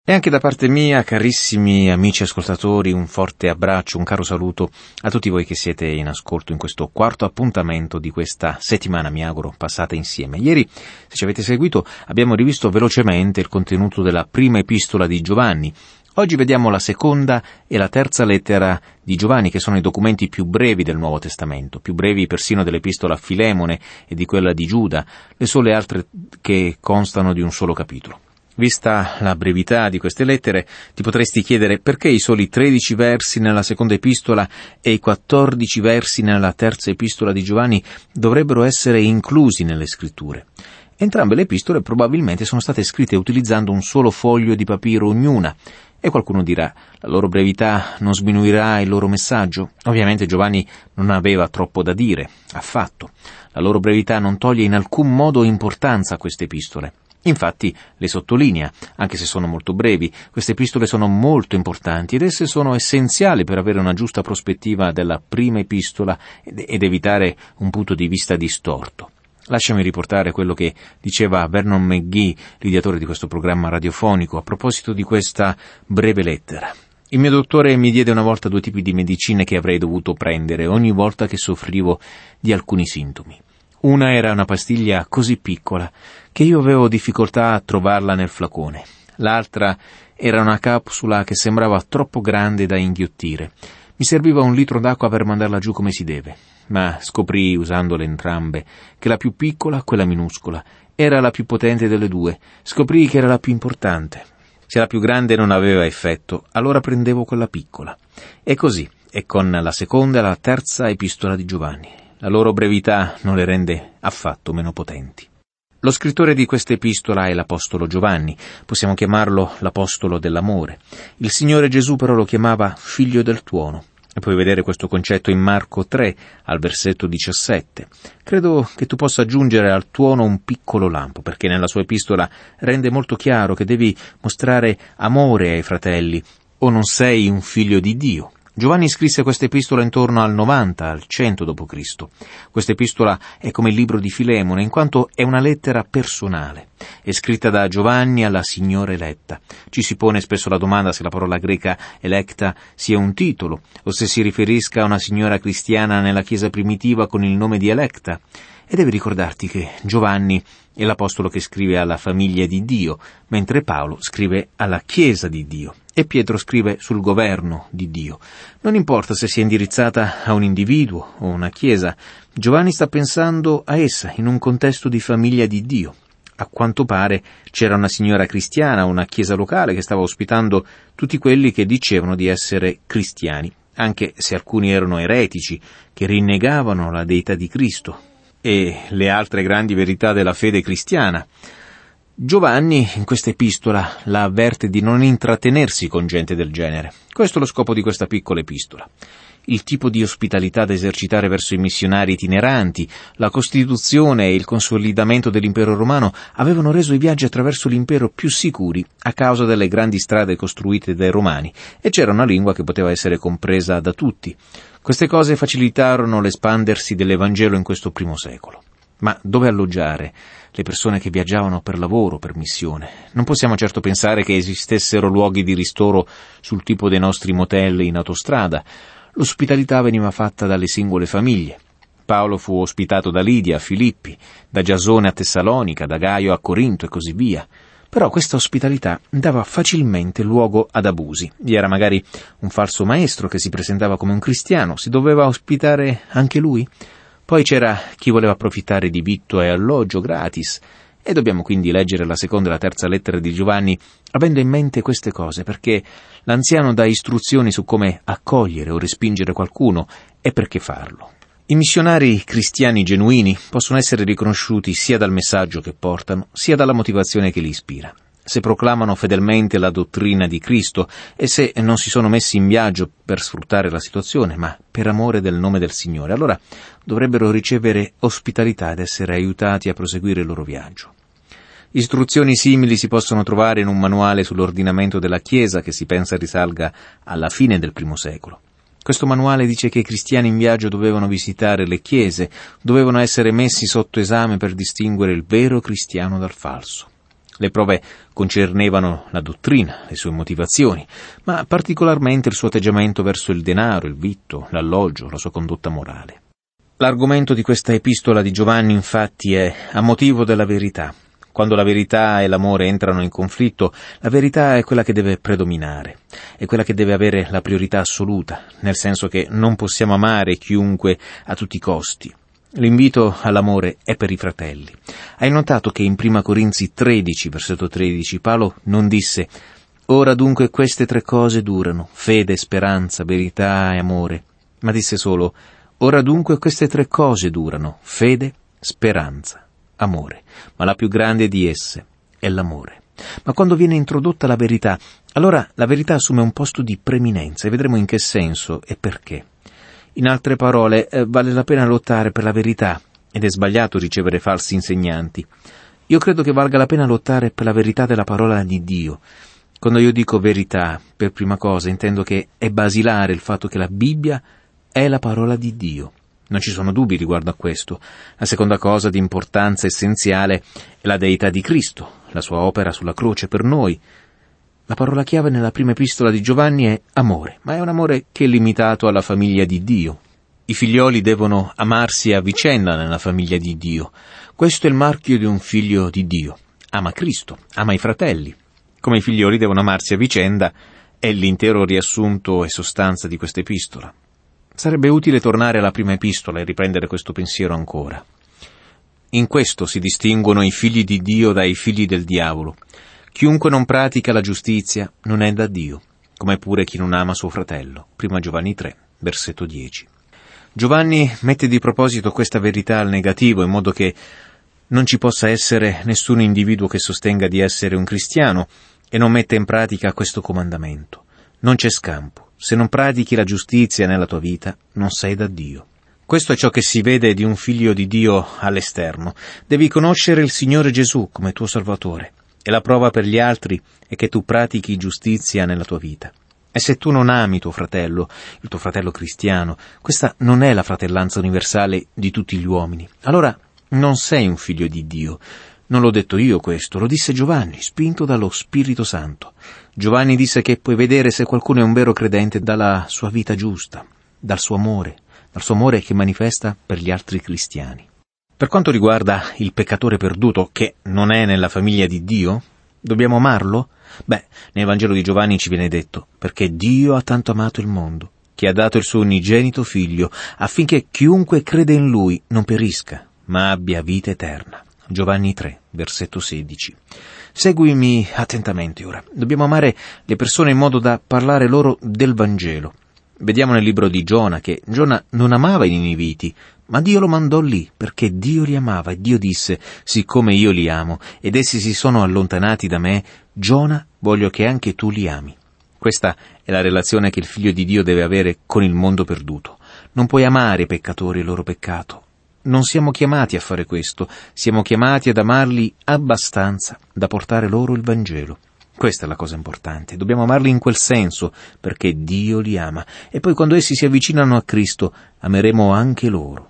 E anche da parte mia, carissimi amici ascoltatori, un forte abbraccio, un caro saluto a tutti voi che siete in ascolto in questo quarto appuntamento di questa settimana, mi auguro, passata insieme. Ieri, se ci avete seguito, abbiamo rivisto velocemente il contenuto della prima epistola di Giovanni. Oggi vediamo la seconda e la terza lettera di Giovanni, che sono i documenti più brevi del Nuovo Testamento, più brevi persino dell'epistola a Filemone e di quella di Giuda, le sole altre che constano di un solo capitolo. Vista la brevità di queste lettere, ti potresti chiedere perché i soli 13 versi nella seconda epistola e i 14 versi nella terza epistola di Giovanni dovrebbero essere inclusi nelle scritture. Entrambe le epistole probabilmente sono state scritte utilizzando un solo foglio di papiro ognuna. E qualcuno dirà, la loro brevità non sminuirà il loro messaggio? Ovviamente Giovanni non aveva troppo da dire, affatto. La loro brevità non toglie in alcun modo importanza a queste epistole. Infatti le sottolinea, anche se sono molto brevi, queste epistole sono molto importanti ed esse sono essenziali per avere una giusta prospettiva della prima epistola ed evitare un punto di vista distorto. Lasciami riportare quello che diceva Vernon McGee, l'ideatore di questo programma radiofonico, a proposito di questa breve lettera. Il mio dottore mi diede una volta 2 tipi di medicine che avrei dovuto prendere ogni volta che soffrivo di alcuni sintomi. Una era una pastiglia così piccola che io avevo difficoltà a trovarla nel flacone. L'altra era una capsula che sembrava troppo grande da inghiottire. Mi serviva 1 litro d'acqua per mandarla giù come si deve, ma scoprì, usandole entrambe, che la più piccola, quella minuscola, era la più potente delle 2. Scoprì che era la più importante. Se la più grande non aveva effetto, allora prendevo quella piccola. E così, è con la seconda e la terza epistola di Giovanni. La loro brevità non le rende affatto meno potenti. Lo scrittore di questa epistola è l'Apostolo Giovanni, possiamo chiamarlo l'Apostolo dell'amore. Il Signore Gesù però lo chiamava Figlio del tuono. E puoi vedere questo concetto in Marco 3, al versetto 17. Credo che tu possa aggiungere al tuono un piccolo lampo, perché nella sua epistola rende molto chiaro che devi mostrare amore ai fratelli, o non sei un figlio di Dio. Giovanni scrisse questa epistola intorno al 90, al 100 d.C. Questa epistola è come il libro di Filemone, in quanto è una lettera personale. È scritta da Giovanni alla signora eletta. Ci si pone spesso la domanda se la parola greca electa sia un titolo, o se si riferisca a una signora cristiana nella Chiesa primitiva con il nome di Electa. E devi ricordarti che Giovanni è l'apostolo che scrive alla famiglia di Dio, mentre Paolo scrive alla Chiesa di Dio. E Pietro scrive sul governo di Dio. Non importa se sia indirizzata a un individuo o una chiesa, Giovanni sta pensando a essa in un contesto di famiglia di Dio. A quanto pare c'era una signora cristiana, una chiesa locale che stava ospitando tutti quelli che dicevano di essere cristiani, anche se alcuni erano eretici, che rinnegavano la deità di Cristo e le altre grandi verità della fede cristiana. Giovanni, in questa epistola, la avverte di non intrattenersi con gente del genere. Questo è lo scopo di questa piccola epistola. Il tipo di ospitalità da esercitare verso i missionari itineranti, la costituzione e il consolidamento dell'impero romano avevano reso i viaggi attraverso l'impero più sicuri a causa delle grandi strade costruite dai romani, e c'era una lingua che poteva essere compresa da tutti. Queste cose facilitarono l'espandersi dell'Evangelo in questo primo secolo. Ma dove alloggiare le persone che viaggiavano per lavoro, per missione? Non possiamo certo pensare che esistessero luoghi di ristoro sul tipo dei nostri motel in autostrada. L'ospitalità veniva fatta dalle singole famiglie. Paolo fu ospitato da Lidia a Filippi, da Giasone a Tessalonica, da Gaio a Corinto e così via. Però questa ospitalità dava facilmente luogo ad abusi. Vi era magari un falso maestro che si presentava come un cristiano. Si doveva ospitare anche lui? Poi c'era chi voleva approfittare di vitto e alloggio gratis, e dobbiamo quindi leggere la seconda e la terza lettera di Giovanni avendo in mente queste cose, perché l'anziano dà istruzioni su come accogliere o respingere qualcuno e perché farlo. I missionari cristiani genuini possono essere riconosciuti sia dal messaggio che portano, sia dalla motivazione che li ispira. Se proclamano fedelmente la dottrina di Cristo e se non si sono messi in viaggio per sfruttare la situazione, ma per amore del nome del Signore, allora dovrebbero ricevere ospitalità ed essere aiutati a proseguire il loro viaggio. Istruzioni simili si possono trovare in un manuale sull'ordinamento della Chiesa che si pensa risalga alla fine del I secolo. Questo manuale dice che i cristiani in viaggio dovevano visitare le chiese, dovevano essere messi sotto esame per distinguere il vero cristiano dal falso. Le prove concernevano la dottrina, le sue motivazioni, ma particolarmente il suo atteggiamento verso il denaro, il vitto, l'alloggio, la sua condotta morale. L'argomento di questa epistola di Giovanni, infatti, è a motivo della verità. Quando la verità e l'amore entrano in conflitto, la verità è quella che deve predominare, è quella che deve avere la priorità assoluta, nel senso che non possiamo amare chiunque a tutti i costi. L'invito all'amore è per i fratelli. Hai notato che in 1 Corinzi 13, versetto 13, Paolo non disse «Ora dunque queste 3 cose durano, fede, speranza, verità e amore», ma disse solo «Ora dunque queste 3 cose durano, fede, speranza, amore», ma la più grande di esse è l'amore. Ma quando viene introdotta la verità, allora la verità assume un posto di preminenza e vedremo in che senso e perché. In altre parole, vale la pena lottare per la verità ed è sbagliato ricevere falsi insegnanti. Io credo che valga la pena lottare per la verità della parola di Dio. Quando io dico verità, per prima cosa intendo che è basilare il fatto che la Bibbia è la parola di Dio. Non ci sono dubbi riguardo a questo. La seconda cosa di importanza essenziale è la deità di Cristo, la sua opera sulla croce per noi. La parola chiave nella prima epistola di Giovanni è amore, ma è un amore che è limitato alla famiglia di Dio. I figlioli devono amarsi a vicenda nella famiglia di Dio. Questo è il marchio di un figlio di Dio. Ama Cristo, ama i fratelli. Come i figlioli devono amarsi a vicenda è l'intero riassunto e sostanza di questa epistola. Sarebbe utile tornare alla prima epistola e riprendere questo pensiero ancora. In questo si distinguono i figli di Dio dai figli del diavolo. Chiunque non pratica la giustizia non è da Dio, come pure chi non ama suo fratello. 1 Giovanni 3, versetto 10. Giovanni mette di proposito questa verità al negativo, in modo che non ci possa essere nessun individuo che sostenga di essere un cristiano e non metta in pratica questo comandamento. Non c'è scampo. Se non pratichi la giustizia nella tua vita, non sei da Dio. Questo è ciò che si vede di un figlio di Dio all'esterno. Devi conoscere il Signore Gesù come tuo Salvatore. E la prova per gli altri è che tu pratichi giustizia nella tua vita. E se tu non ami tuo fratello, il tuo fratello cristiano, questa non è la fratellanza universale di tutti gli uomini. Allora non sei un figlio di Dio. Non l'ho detto io questo, lo disse Giovanni, spinto dallo Spirito Santo. Giovanni disse che puoi vedere se qualcuno è un vero credente dalla sua vita giusta, dal suo amore che manifesta per gli altri cristiani. Per quanto riguarda il peccatore perduto, che non è nella famiglia di Dio, dobbiamo amarlo? Nel Vangelo di Giovanni ci viene detto, perché Dio ha tanto amato il mondo, che ha dato il suo unigenito figlio, affinché chiunque crede in lui non perisca, ma abbia vita eterna. Giovanni 3, versetto 16. Seguimi attentamente ora. Dobbiamo amare le persone in modo da parlare loro del Vangelo. Vediamo nel libro di Giona che Giona non amava i niniviti, ma Dio lo mandò lì perché Dio li amava e Dio disse: siccome io li amo ed essi si sono allontanati da me, Giona, voglio che anche tu li ami. Questa è la relazione che il figlio di Dio deve avere con il mondo perduto. Non puoi amare i peccatori e il loro peccato. Non siamo chiamati a fare questo, siamo chiamati ad amarli abbastanza da portare loro il Vangelo. Questa è la cosa importante, dobbiamo amarli in quel senso, perché Dio li ama, e poi quando essi si avvicinano a Cristo, ameremo anche loro.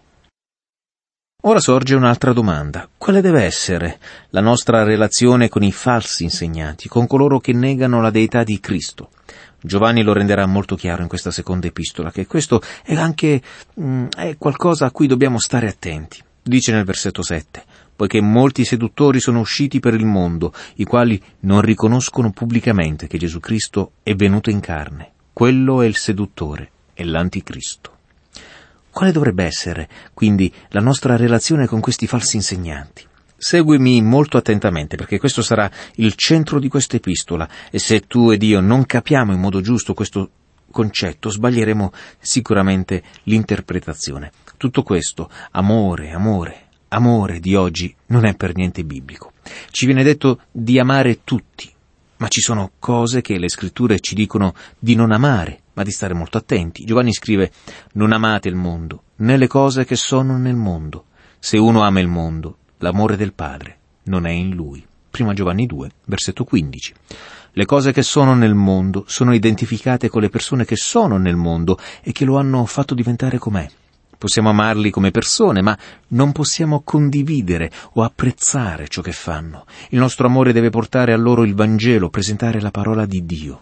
Ora sorge un'altra domanda. Quale deve essere la nostra relazione con i falsi insegnanti, con coloro che negano la deità di Cristo? Giovanni lo renderà molto chiaro in questa seconda epistola, che questo è anche è qualcosa a cui dobbiamo stare attenti. Dice nel versetto 7, poiché molti seduttori sono usciti per il mondo, i quali non riconoscono pubblicamente che Gesù Cristo è venuto in carne. Quello è il seduttore, è l'anticristo. Quale dovrebbe essere, quindi, la nostra relazione con questi falsi insegnanti? Seguimi molto attentamente, perché questo sarà il centro di questa epistola, e se tu ed io non capiamo in modo giusto questo concetto, sbaglieremo sicuramente l'interpretazione. Tutto questo, amore di oggi, non è per niente biblico. Ci viene detto di amare tutti, ma ci sono cose che le scritture ci dicono di non amare, ma di stare molto attenti. Giovanni scrive: non amate il mondo, né le cose che sono nel mondo. Se uno ama il mondo, l'amore del Padre non è in lui. 1 Giovanni 2, versetto 15. Le cose che sono nel mondo sono identificate con le persone che sono nel mondo e che lo hanno fatto diventare com'è. Possiamo amarli come persone, ma non possiamo condividere o apprezzare ciò che fanno. Il nostro amore deve portare a loro il Vangelo, presentare la parola di Dio.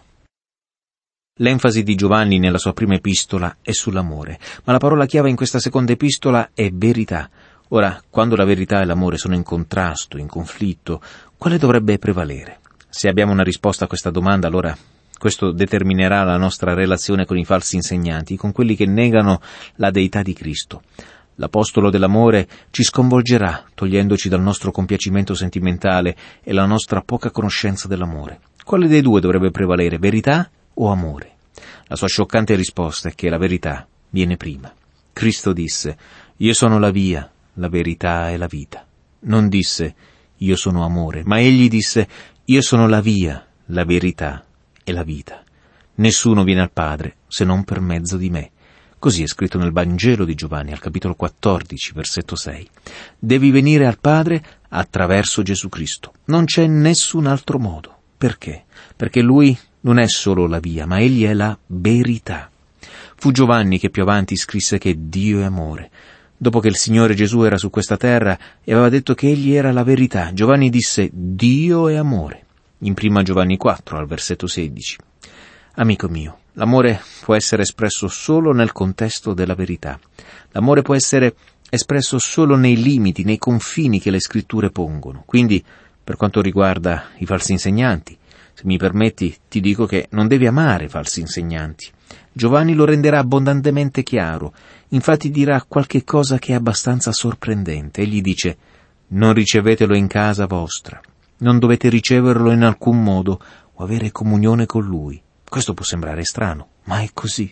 L'enfasi di Giovanni nella sua prima epistola è sull'amore, ma la parola chiave in questa seconda epistola è verità. Ora, quando la verità e l'amore sono in contrasto, in conflitto, quale dovrebbe prevalere? Se abbiamo una risposta a questa domanda, allora questo determinerà la nostra relazione con i falsi insegnanti, con quelli che negano la deità di Cristo. L'apostolo dell'amore ci sconvolgerà, togliendoci dal nostro compiacimento sentimentale e la nostra poca conoscenza dell'amore. Quale dei due dovrebbe prevalere, verità o amore? La sua scioccante risposta è che la verità viene prima. Cristo disse: «Io sono la via, la verità e la vita». Non disse: «Io sono amore», ma egli disse: «Io sono la via, la verità e la vita. Nessuno viene al Padre se non per mezzo di me». Così è scritto nel Vangelo di Giovanni, al capitolo 14, versetto 6. Devi venire al Padre attraverso Gesù Cristo. Non c'è nessun altro modo. Perché? Perché Lui non è solo la via, ma Egli è la verità. Fu Giovanni che più avanti scrisse che Dio è amore. Dopo che il Signore Gesù era su questa terra e aveva detto che Egli era la verità, Giovanni disse: Dio è amore, in 1 Giovanni 4, al versetto 16. Amico mio, l'amore può essere espresso solo nel contesto della verità. L'amore può essere espresso solo nei limiti, nei confini che le scritture pongono. Quindi, per quanto riguarda i falsi insegnanti, se mi permetti, ti dico che non devi amare falsi insegnanti. Giovanni lo renderà abbondantemente chiaro. Infatti dirà qualche cosa che è abbastanza sorprendente. Egli dice: non ricevetelo in casa vostra, non dovete riceverlo in alcun modo o avere comunione con lui. Questo può sembrare strano, ma è così.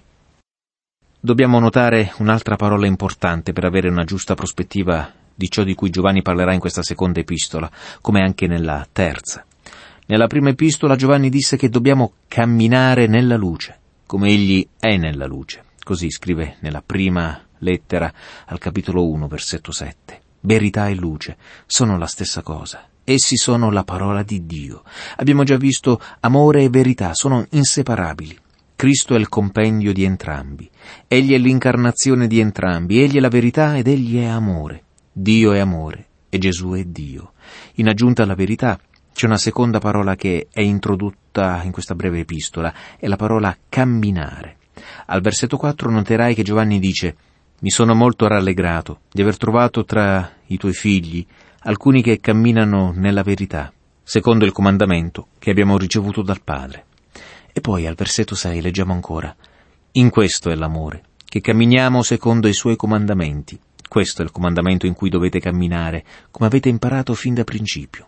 Dobbiamo notare un'altra parola importante per avere una giusta prospettiva di ciò di cui Giovanni parlerà in questa seconda epistola, come anche nella terza. Nella prima epistola Giovanni disse che dobbiamo camminare nella luce, come egli è nella luce. Così scrive nella prima lettera al capitolo 1, versetto 7. Verità e luce sono la stessa cosa. Essi sono la parola di Dio. Abbiamo già visto amore e verità, sono inseparabili. Cristo è il compendio di entrambi. Egli è l'incarnazione di entrambi. Egli è la verità ed egli è amore. Dio è amore e Gesù è Dio. In aggiunta alla verità c'è una seconda parola che è introdotta in questa breve epistola, è la parola camminare. Al versetto 4 noterai che Giovanni dice: mi sono molto rallegrato di aver trovato tra i tuoi figli alcuni che camminano nella verità, secondo il comandamento che abbiamo ricevuto dal Padre. E poi al versetto 6 leggiamo ancora: in questo è l'amore, che camminiamo secondo i suoi comandamenti. Questo è il comandamento in cui dovete camminare, come avete imparato fin da principio.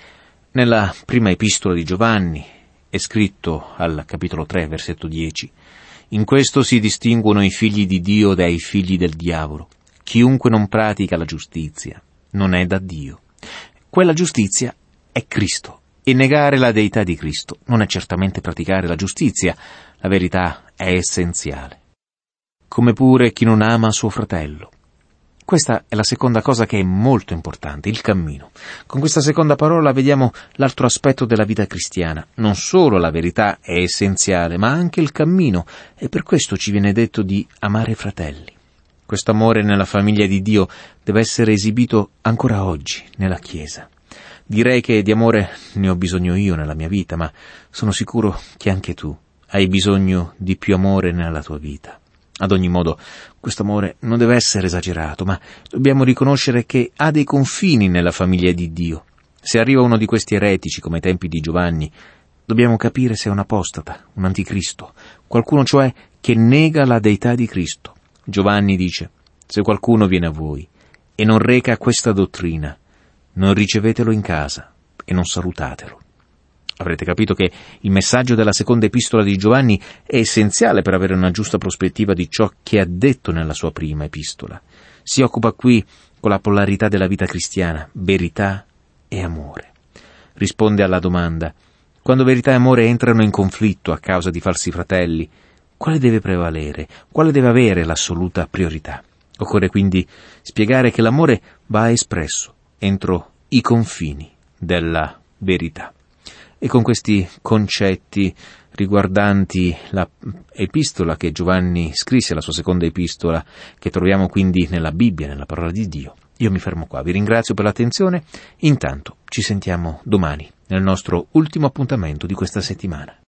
Nella prima epistola di Giovanni è scritto al capitolo 3, versetto 10: in questo si distinguono i figli di Dio dai figli del diavolo. Chiunque non pratica la giustizia non è da Dio. Quella giustizia è Cristo, e negare la deità di Cristo non è certamente praticare la giustizia. La verità è essenziale. Come pure chi non ama suo fratello. Questa è la seconda cosa che è molto importante, il cammino. Con questa seconda parola vediamo l'altro aspetto della vita cristiana. Non solo la verità è essenziale, ma anche il cammino, e per questo ci viene detto di amare i fratelli. Questo amore nella famiglia di Dio deve essere esibito ancora oggi nella Chiesa. Direi che di amore ne ho bisogno io nella mia vita, ma sono sicuro che anche tu hai bisogno di più amore nella tua vita. Ad ogni modo, questo amore non deve essere esagerato, ma dobbiamo riconoscere che ha dei confini nella famiglia di Dio. Se arriva uno di questi eretici, come ai tempi di Giovanni, dobbiamo capire se è un apostata, un anticristo, qualcuno cioè che nega la deità di Cristo. Giovanni dice: se qualcuno viene a voi e non reca questa dottrina, non ricevetelo in casa e non salutatelo. Avrete capito che il messaggio della seconda epistola di Giovanni è essenziale per avere una giusta prospettiva di ciò che ha detto nella sua prima epistola. Si occupa qui con la polarità della vita cristiana, verità e amore. Risponde alla domanda: quando verità e amore entrano in conflitto a causa di falsi fratelli, quale deve prevalere? Quale deve avere l'assoluta priorità? Occorre quindi spiegare che l'amore va espresso entro i confini della verità. E con questi concetti riguardanti la epistola che Giovanni scrisse, la sua seconda epistola, che troviamo quindi nella Bibbia, nella parola di Dio, io mi fermo qua. Vi ringrazio per l'attenzione. Intanto ci sentiamo domani, nel nostro ultimo appuntamento di questa settimana.